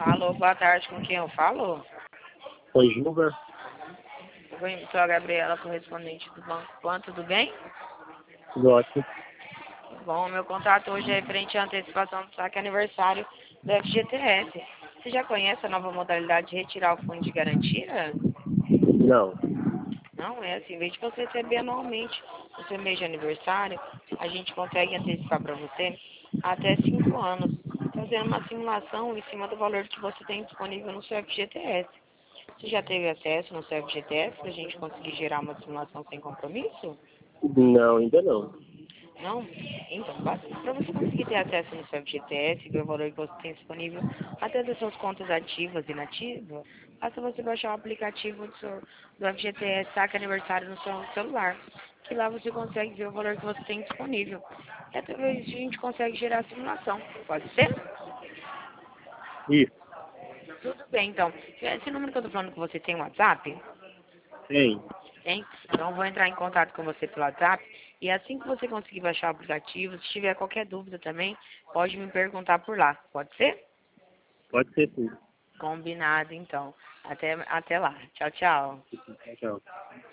Alô, boa tarde, com quem eu falo? Oi, Gilber. Eu sou a Gabriela, correspondente do Banco Pan, tudo bem? Tudo ótimo. Bom, meu contato hoje é referente à antecipação do saque aniversário do FGTS. Você já conhece a nova modalidade de retirar o fundo de garantia? Não. Não, é assim, em vez de você receber anualmente no seu mês de aniversário, a gente consegue antecipar para você até 5 anos, fazendo uma simulação em cima do valor que você tem disponível no seu FGTS. Você já teve acesso no seu FGTS para a gente conseguir gerar uma simulação sem compromisso? Não, ainda não. Não? Então, para você conseguir ter acesso no seu FGTS, ver o valor que você tem disponível, até das suas contas ativas e inativas, basta você baixar o aplicativo do FGTS Saque Aniversário no seu celular, que lá você consegue ver o valor que você tem disponível. E através disso a gente consegue gerar a simulação. Pode ser? Isso. Tudo bem, então. Esse número que eu estou falando com você tem WhatsApp? Tem. Tem? Então eu vou entrar em contato com você pelo WhatsApp e assim que você conseguir baixar o aplicativo, se tiver qualquer dúvida também, pode me perguntar por lá. Pode ser? Pode ser sim. Combinado, então. Até lá. Tchau, tchau. Tchau.